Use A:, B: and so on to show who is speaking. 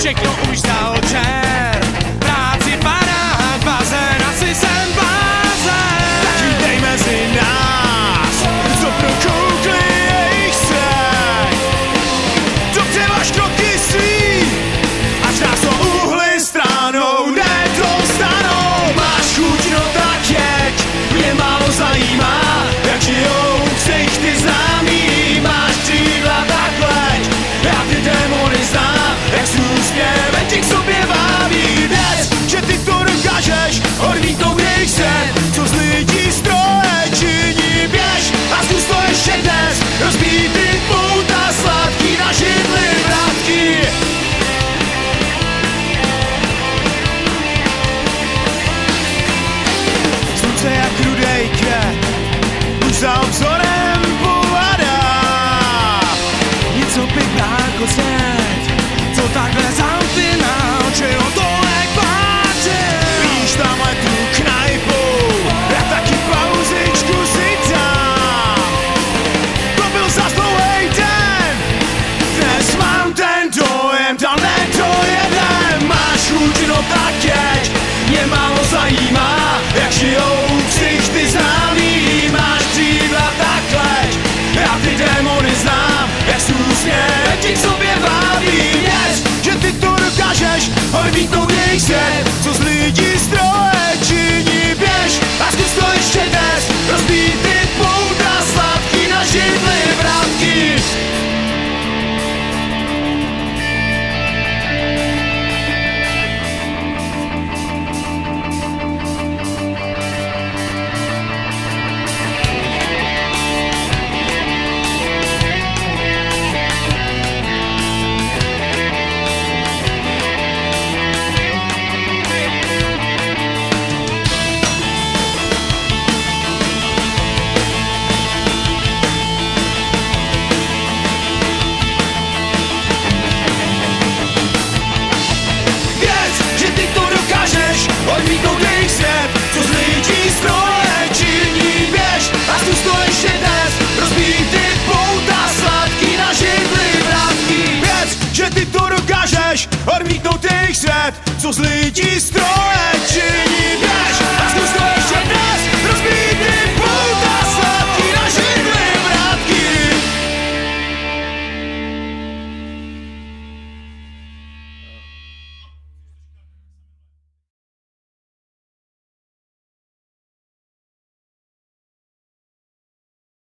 A: všechno už stál čer. Práci padá, bazén, asi jsem blázen. Tak vítej mezi nás, co prokoukli jejich sen. Dobře máš kroky svý, až nás to uhly stranou nedostanou. Máš chuť, no tak jeď, mě málo zajímá, jak žijou ksichty známý. Máš křídla, tak leď, já ty démony znám, jak s úsměvem ti k sobě vábí. Věc, že ty to dokážeš, odmítnout jejich sen, co z lidí stroje činí. Běž a zkus to ještě dnes, rozbít ty pouta sladký na židli vrátky. Slunce jak rudej květ, už za obzorem